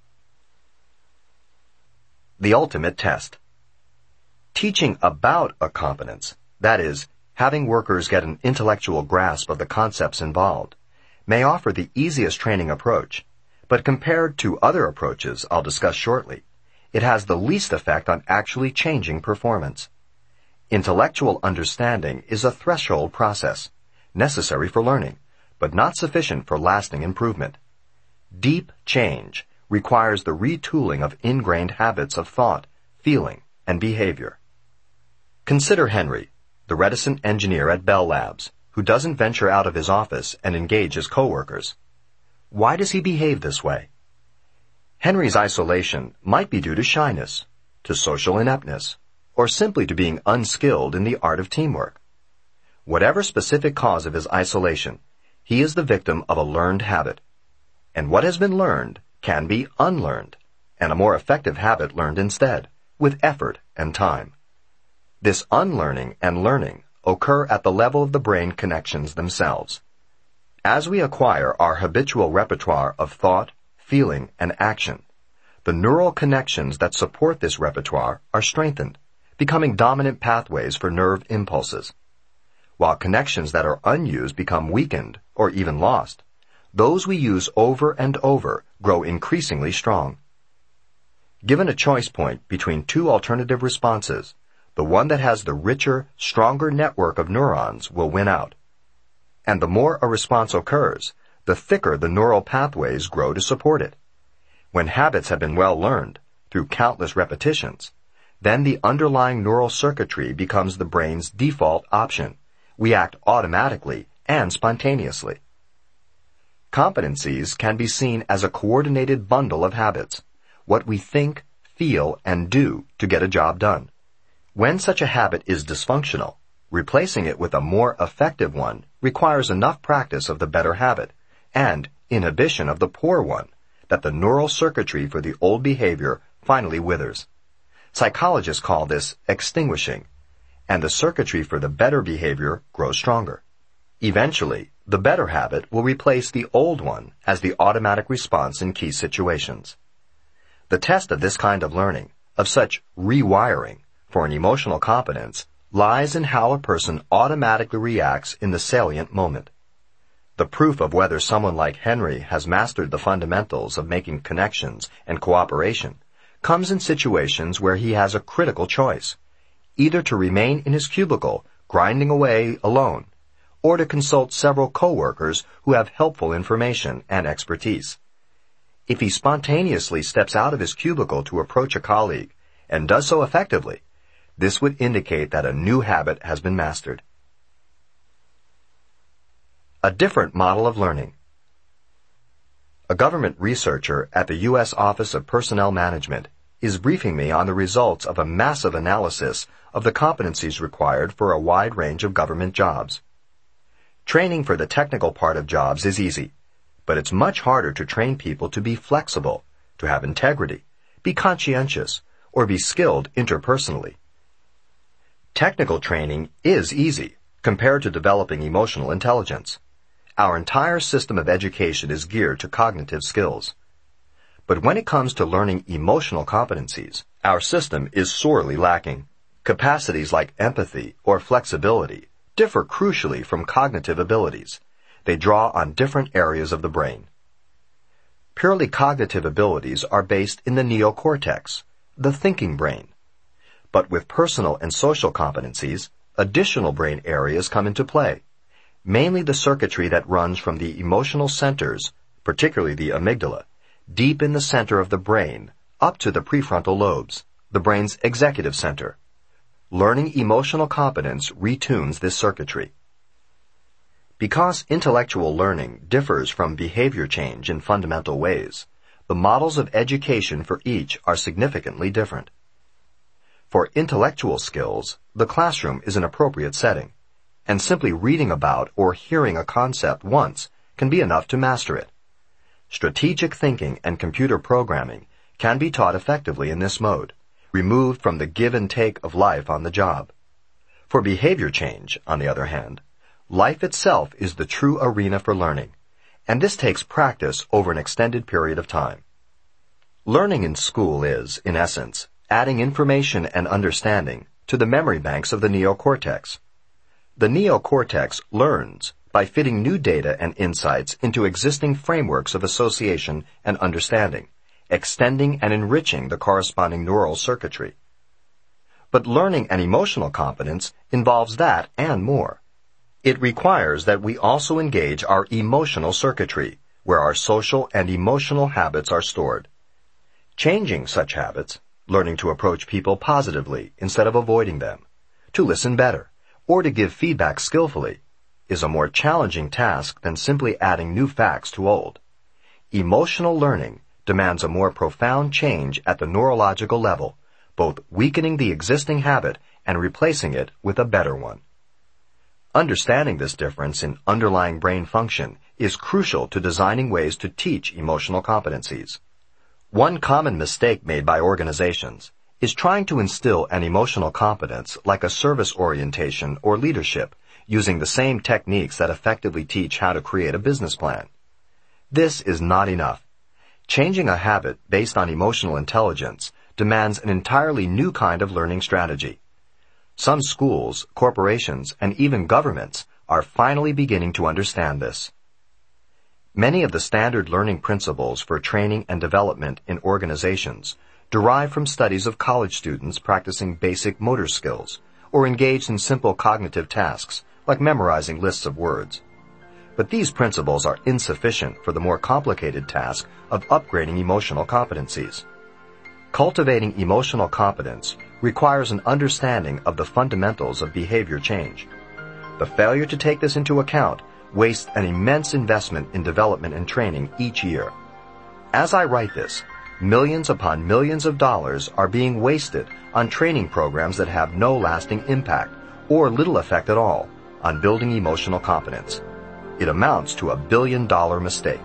The ultimate test. Teaching about a competence, that is, having workers get an intellectual grasp of the concepts involved, may offer the easiest training approach, but compared to other approaches I'll discuss shortly, it has the least effect on actually changing performance. Intellectual understanding is a threshold process, necessary for learning, but not sufficient for lasting improvement. Deep change requires the retooling of ingrained habits of thought, feeling, and behavior. Consider Henry, the reticent engineer at Bell Labs, who doesn't venture out of his office and engage his coworkers. Why does he behave this way? Henry's isolation might be due to shyness, to social ineptness, or simply to being unskilled in the art of teamwork. Whatever specific cause of his isolation, he is the victim of a learned habit. And what has been learned can be unlearned, and a more effective habit learned instead, with effort and time. This unlearning and learning occur at the level of the brain connections themselves. As we acquire our habitual repertoire of thought, feeling, and action, the neural connections that support this repertoire are strengthened, becoming dominant pathways for nerve impulses. While connections that are unused become weakened or even lost, those we use over and over grow increasingly strong. Given a choice point between two alternative responses, the one that has the richer, stronger network of neurons will win out. And the more a response occurs, the thicker the neural pathways grow to support it. When habits have been well learned, through countless repetitions, then the underlying neural circuitry becomes the brain's default option. We act automatically and spontaneously. Competencies can be seen as a coordinated bundle of habits, what we think, feel, and do to get a job done. When such a habit is dysfunctional, replacing it with a more effective one requires enough practice of the better habit and inhibition of the poor one that the neural circuitry for the old behavior finally withers. Psychologists call this extinguishing, and the circuitry for the better behavior grows stronger. Eventually, the better habit will replace the old one as the automatic response in key situations. The test of this kind of learning, of such rewiring for an emotional competence, lies in how a person automatically reacts in the salient moment. The proof of whether someone like Henry has mastered the fundamentals of making connections and cooperation comes in situations where he has a critical choice, either to remain in his cubicle, grinding away alone, or to consult several co-workers who have helpful information and expertise. If he spontaneously steps out of his cubicle to approach a colleague, and does so effectively, this would indicate that a new habit has been mastered. A different model of learning. A government researcher at the U.S. Office of Personnel Management is briefing me on the results of a massive analysis of the competencies required for a wide range of government jobs. Training for the technical part of jobs is easy, but it's much harder to train people to be flexible, to have integrity, be conscientious, or be skilled interpersonally. Technical training is easy compared to developing emotional intelligence. Our entire system of education is geared to cognitive skills. But when it comes to learning emotional competencies, our system is sorely lacking. Capacities like empathy or flexibility differ crucially from cognitive abilities. They draw on different areas of the brain. Purely cognitive abilities are based in the neocortex, the thinking brain. But with personal and social competencies, additional brain areas come into play, mainly the circuitry that runs from the emotional centers, particularly the amygdala, deep in the center of the brain, up to the prefrontal lobes, the brain's executive center. Learning emotional competence retunes this circuitry. Because intellectual learning differs from behavior change in fundamental ways, the models of education for each are significantly different. For intellectual skills, the classroom is an appropriate setting, and simply reading about or hearing a concept once can be enough to master it. Strategic thinking and computer programming can be taught effectively in this mode, removed from the give and take of life on the job. For behavior change, on the other hand, life itself is the true arena for learning, and this takes practice over an extended period of time. Learning in school is, in essence, adding information and understanding to the memory banks of the neocortex. The neocortex learns by fitting new data and insights into existing frameworks of association and understanding, extending and enriching the corresponding neural circuitry. But learning an emotional competence involves that and more. It requires that we also engage our emotional circuitry, where our social and emotional habits are stored. Changing such habits, learning to approach people positively instead of avoiding them, to listen better, or to give feedback skillfully, is a more challenging task than simply adding new facts to old. Emotional learning demands a more profound change at the neurological level, both weakening the existing habit and replacing it with a better one. Understanding this difference in underlying brain function is crucial to designing ways to teach emotional competencies. One common mistake made by organizations is trying to instill an emotional competence like a service orientation or leadership using the same techniques that effectively teach how to create a business plan. This is not enough. Changing a habit based on emotional intelligence demands an entirely new kind of learning strategy. Some schools, corporations, and even governments are finally beginning to understand this. Many of the standard learning principles for training and development in organizations derive from studies of college students practicing basic motor skills or engaged in simple cognitive tasks like memorizing lists of words. But these principles are insufficient for the more complicated task of upgrading emotional competencies. Cultivating emotional competence requires an understanding of the fundamentals of behavior change. The failure to take this into account wastes an immense investment in development and training each year. As I write this, millions upon millions of dollars are being wasted on training programs that have no lasting impact or little effect at all on building emotional competence. It amounts to a billion-dollar mistake.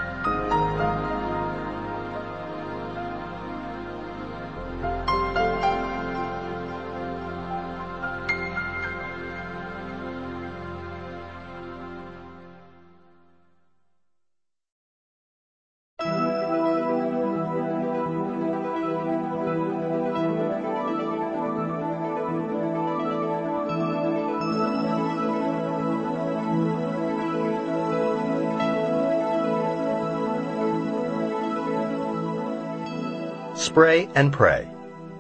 Spray and pray.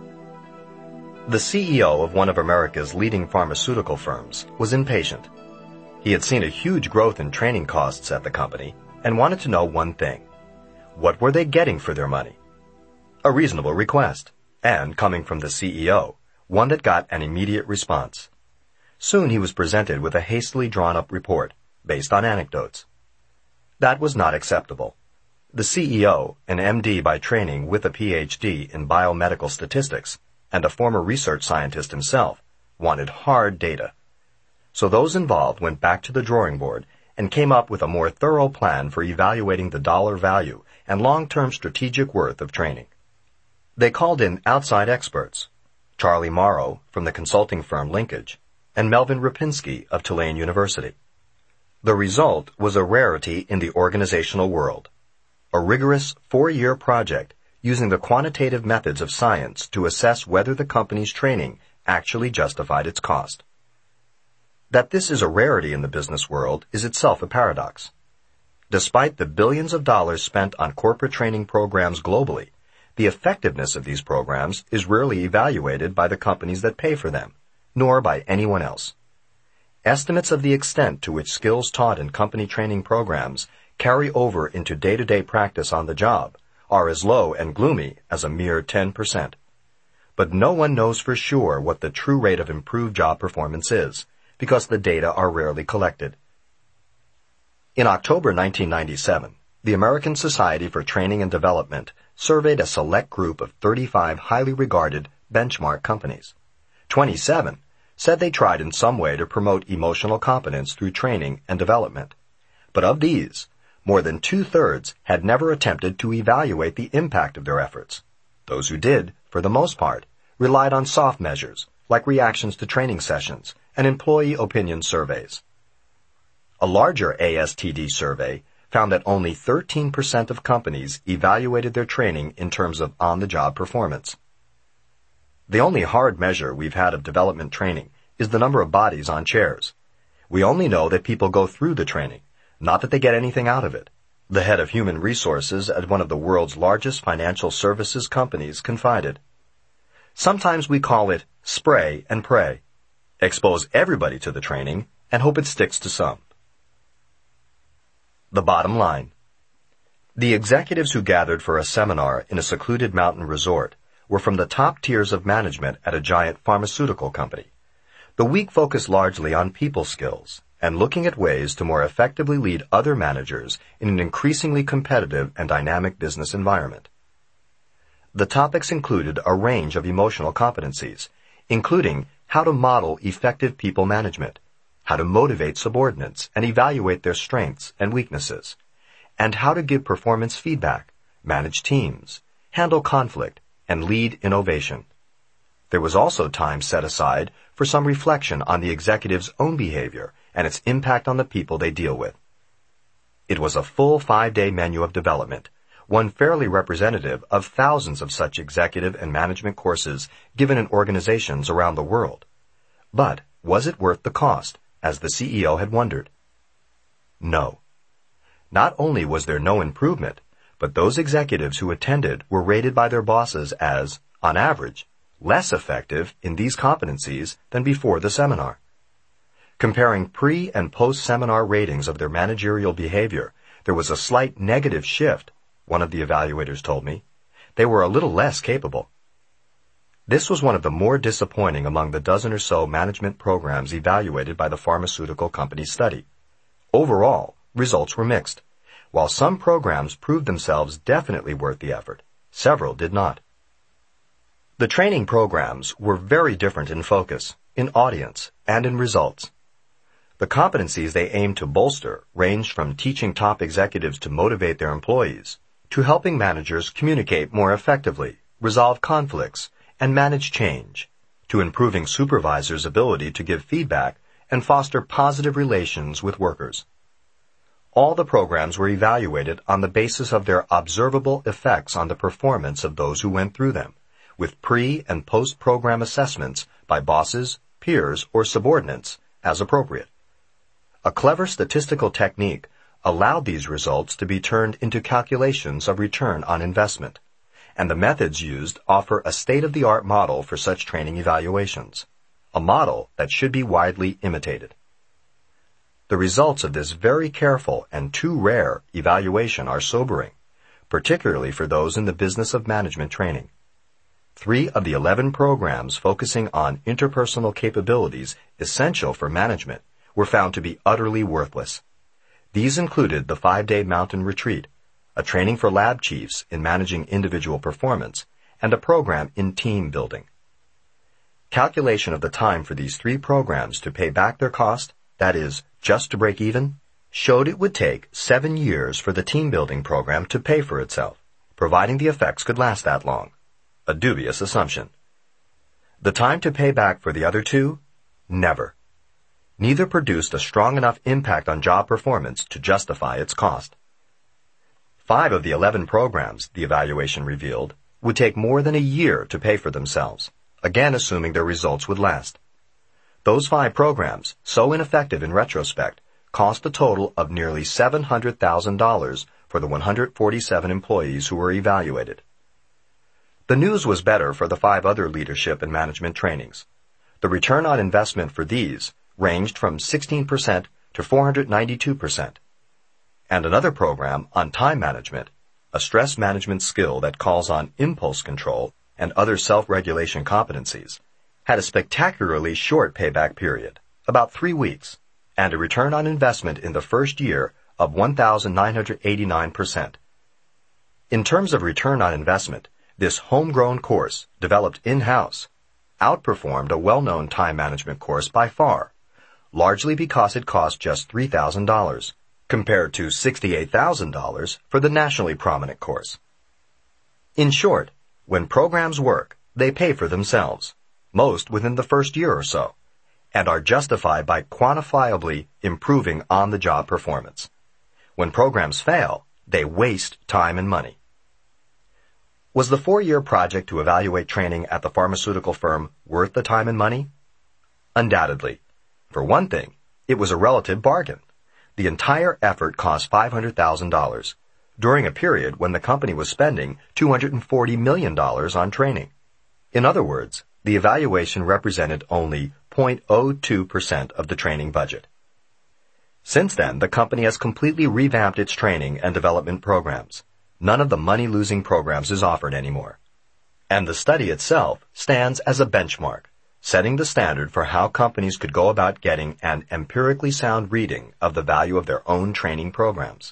The CEO of one of America's leading pharmaceutical firms was impatient. He had seen a huge growth in training costs at the company and wanted to know one thing. What were they getting for their money? A reasonable request, and coming from the CEO, one that got an immediate response. Soon he was presented with a hastily drawn-up report based on anecdotes. That was not acceptable. The CEO, an MD by training with a PhD in biomedical statistics, and a former research scientist himself, wanted hard data. So those involved went back to the drawing board and came up with a more thorough plan for evaluating the dollar value and long-term strategic worth of training. They called in outside experts, Charlie Morrow from the consulting firm Linkage, and Melvin Rapinski of Tulane University. The result was a rarity in the organizational world. A rigorous 4-year project using the quantitative methods of science to assess whether the company's training actually justified its cost. That this is a rarity in the business world is itself a paradox. Despite the billions of dollars spent on corporate training programs globally, the effectiveness of these programs is rarely evaluated by the companies that pay for them, nor by anyone else. Estimates of the extent to which skills taught in company training programs carry over into day-to-day practice on the job are as low and gloomy as a mere 10%. But no one knows for sure what the true rate of improved job performance is, because the data are rarely collected. In October 1997, the American Society for Training and Development surveyed a select group of 35 highly regarded benchmark companies. 27 said they tried in some way to promote emotional competence through training and development. But of these, more than 2/3 had never attempted to evaluate the impact of their efforts. Those who did, for the most part, relied on soft measures, like reactions to training sessions and employee opinion surveys. A larger ASTD survey found that only 13% of companies evaluated their training in terms of on-the-job performance. The only hard measure we've had of development training is the number of bodies on chairs. We only know that people go through the training, not that they get anything out of it. The head of human resources at one of the world's largest financial services companies confided. Sometimes we call it spray and pray. Expose everybody to the training and hope it sticks to some. The bottom line. The executives who gathered for a seminar in a secluded mountain resort were from the top tiers of management at a giant pharmaceutical company. The week focused largely on people skills and looking at ways to more effectively lead other managers in an increasingly competitive and dynamic business environment. The topics included a range of emotional competencies, including how to model effective people management, how to motivate subordinates and evaluate their strengths and weaknesses, and how to give performance feedback, manage teams, handle conflict, and lead innovation. There was also time set aside for some reflection on the executive's own behavior and its impact on the people they deal with. It was a full 5-day menu of development, one fairly representative of thousands of such executive and management courses given in organizations around the world. But was it worth the cost, as the CEO had wondered? No. Not only was there no improvement, but those executives who attended were rated by their bosses as, on average, less effective in these competencies than before the seminar. Comparing pre- and post-seminar ratings of their managerial behavior, there was a slight negative shift, one of the evaluators told me. They were a little less capable. This was one of the more disappointing among the dozen or so management programs evaluated by the pharmaceutical company's study. Overall, results were mixed. While some programs proved themselves definitely worth the effort, several did not. The training programs were very different in focus, in audience, and in results. The competencies they aimed to bolster ranged from teaching top executives to motivate their employees, to helping managers communicate more effectively, resolve conflicts, and manage change, to improving supervisors' ability to give feedback and foster positive relations with workers. All the programs were evaluated on the basis of their observable effects on the performance of those who went through them, with pre- and post-program assessments by bosses, peers, or subordinates as appropriate. A clever statistical technique allowed these results to be turned into calculations of return on investment, and the methods used offer a state-of-the-art model for such training evaluations, a model that should be widely imitated. The results of this very careful and too rare evaluation are sobering, particularly for those in the business of management training. 3 of the 11 programs focusing on interpersonal capabilities essential for management were found to be utterly worthless. These included the 5-day mountain retreat, a training for lab chiefs in managing individual performance, and a program in team building. Calculation of the time for these 3 programs to pay back their cost, that is, just to break even, showed it would take 7 years for the team building program to pay for itself, providing the effects could last that long. A dubious assumption. The time to pay back for the other 2? Never. Neither produced a strong enough impact on job performance to justify its cost. 5 of the 11 programs, the evaluation revealed, would take more than a year to pay for themselves, again assuming their results would last. Those 5 programs, so ineffective in retrospect, cost a total of nearly $700,000 for the 147 employees who were evaluated. The news was better for the 5 other leadership and management trainings. The return on investment for these ranged from 16% to 492%. And another program on time management, a stress management skill that calls on impulse control and other self-regulation competencies, had a spectacularly short payback period, about 3 weeks, and a return on investment in the first year of 1,989%. In terms of return on investment, this homegrown course, developed in-house, outperformed a well-known time management course by far, largely because it cost just $3,000, compared to $68,000 for the nationally prominent course. In short, when programs work, they pay for themselves, most within the first year or so, and are justified by quantifiably improving on-the-job performance. When programs fail, they waste time and money. Was the 4-year project to evaluate training at the pharmaceutical firm worth the time and money? Undoubtedly. For one thing, it was a relative bargain. The entire effort cost $500,000, during a period when the company was spending $240 million on training. In other words, the evaluation represented only 0.02% of the training budget. Since then, the company has completely revamped its training and development programs. None of the money-losing programs is offered anymore. And the study itself stands as a benchmark, setting the standard for how companies could go about getting an empirically sound reading of the value of their own training programs.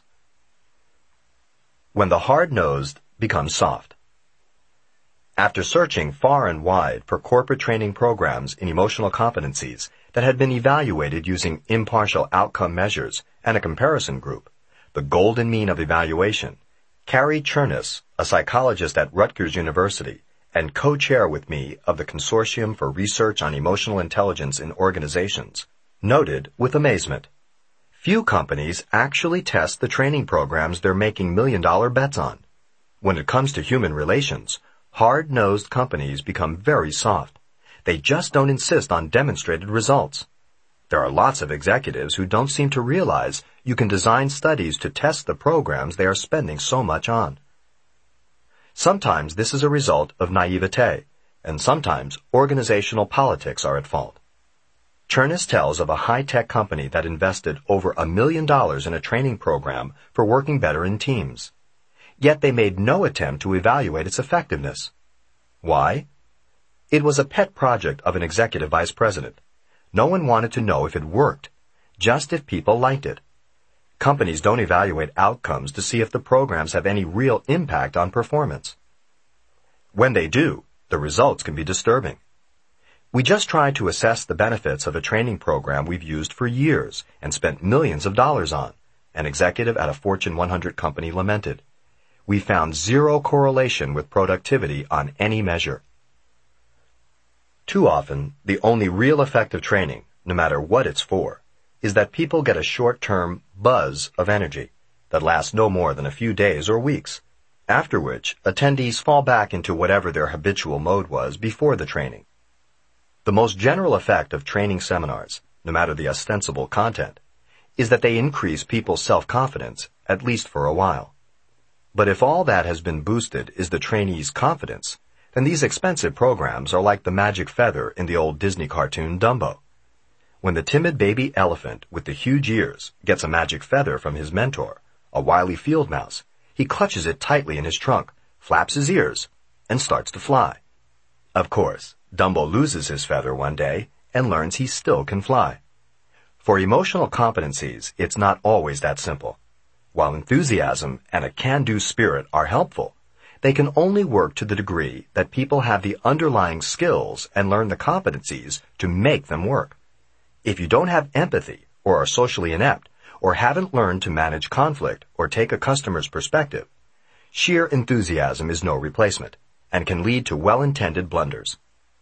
When the hard-nosed become soft. After searching far and wide for corporate training programs in emotional competencies that had been evaluated using impartial outcome measures and a comparison group, the golden mean of evaluation, Carrie Chernis, a psychologist at Rutgers University and co-chair with me of the Consortium for Research on Emotional Intelligence in Organizations, noted with amazement, few companies actually test the training programs they're making million-dollar bets on. When it comes to human relations, hard-nosed companies become very soft. They just don't insist on demonstrated results. There are lots of executives who don't seem to realize you can design studies to test the programs they are spending so much on. Sometimes this is a result of naivete, and sometimes organizational politics are at fault. Chernis tells of a high-tech company that invested over $1 million in a training program for working better in teams. Yet they made no attempt to evaluate its effectiveness. Why? It was a pet project of an executive vice president. No one wanted to know if it worked, just if people liked it. Companies don't evaluate outcomes to see if the programs have any real impact on performance. When they do, the results can be disturbing. We just tried to assess the benefits of a training program we've used for years and spent millions of dollars on, an executive at a Fortune 100 company lamented. We found zero correlation with productivity on any measure. Too often, the only real effect of training, no matter what it's for, is that people get a short-term buzz of energy that lasts no more than a few days or weeks, after which attendees fall back into whatever their habitual mode was before the training. The most general effect of training seminars, no matter the ostensible content, is that they increase people's self-confidence, at least for a while. But if all that has been boosted is the trainee's confidence, then these expensive programs are like the magic feather in the old Disney cartoon Dumbo. When the timid baby elephant with the huge ears gets a magic feather from his mentor, a wily field mouse, he clutches it tightly in his trunk, flaps his ears, and starts to fly. Of course, Dumbo loses his feather one day and learns he still can fly. For emotional competencies, it's not always that simple. While enthusiasm and a can-do spirit are helpful, they can only work to the degree that people have the underlying skills and learn the competencies to make them work. If you don't have empathy, or are socially inept, or haven't learned to manage conflict or take a customer's perspective, sheer enthusiasm is no replacement and can lead to well-intended blunders.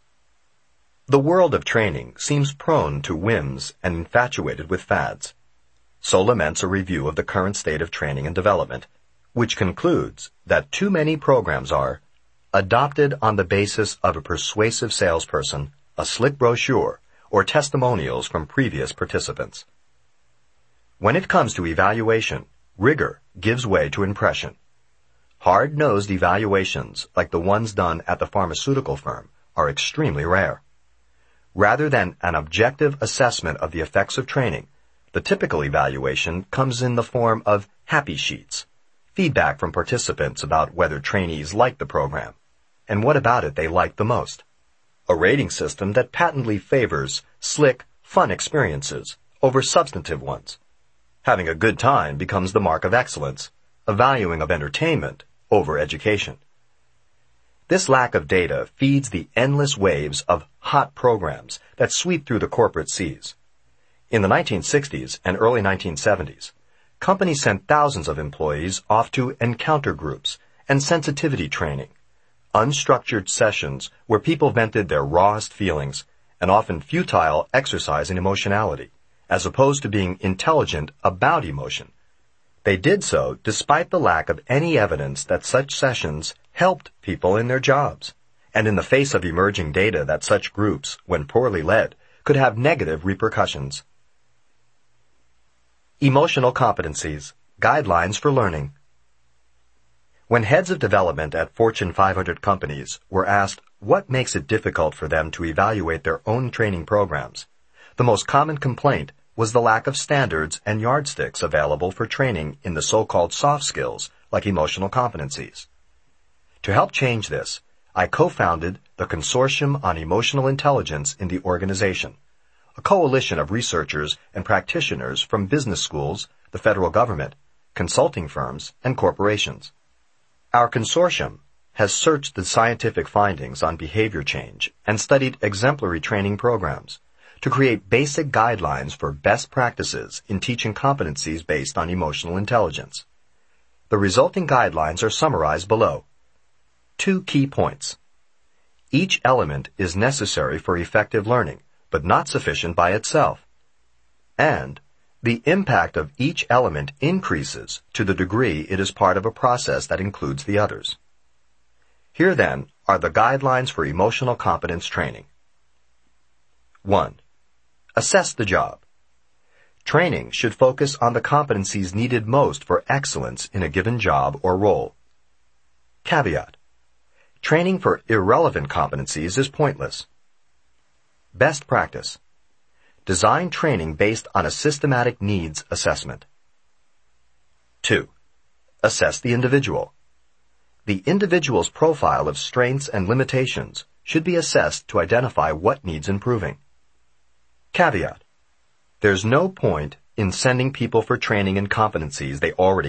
The world of training seems prone to whims and infatuated with fads. So laments a review of the current state of training and development, which concludes that too many programs are adopted on the basis of a persuasive salesperson, a slick brochure, or testimonials from previous participants. When it comes to evaluation, rigor gives way to impression. Hard-nosed evaluations, like the ones done at the pharmaceutical firm, are extremely rare. Rather than an objective assessment of the effects of training, the typical evaluation comes in the form of happy sheets, feedback from participants about whether trainees like the program, and what about it they like the most. A rating system that patently favors slick, fun experiences over substantive ones. Having a good time becomes the mark of excellence, a valuing of entertainment over education. This lack of data feeds the endless waves of hot programs that sweep through the corporate seas. In the 1960s and early 1970s, companies sent thousands of employees off to encounter groups and sensitivity training, unstructured sessions where people vented their rawest feelings, and often futile exercise in emotionality, as opposed to being intelligent about emotion. They did so despite the lack of any evidence that such sessions helped people in their jobs, and in the face of emerging data that such groups, when poorly led, could have negative repercussions. Emotional competencies, guidelines for learning. When heads of development at Fortune 500 companies were asked what makes it difficult for them to evaluate their own training programs, the most common complaint was the lack of standards and yardsticks available for training in the so-called soft skills like emotional competencies. To help change this, I co-founded the Consortium on Emotional Intelligence in the organization, a coalition of researchers and practitioners from business schools, the federal government, consulting firms, and corporations. Our consortium has searched the scientific findings on behavior change and studied exemplary training programs to create basic guidelines for best practices in teaching competencies based on emotional intelligence. The resulting guidelines are summarized below. 2 key points. Each element is necessary for effective learning, but not sufficient by itself. And the impact of each element increases to the degree it is part of a process that includes the others. Here, then, are the guidelines for emotional competence training. 1. Assess the job. Training should focus on the competencies needed most for excellence in a given job or role. Caveat. Training for irrelevant competencies is pointless. Best practice. Design training based on a systematic needs assessment. 2. Assess the individual. The individual's profile of strengths and limitations should be assessed to identify what needs improving. Caveat: there's no point in sending people for training in competencies they already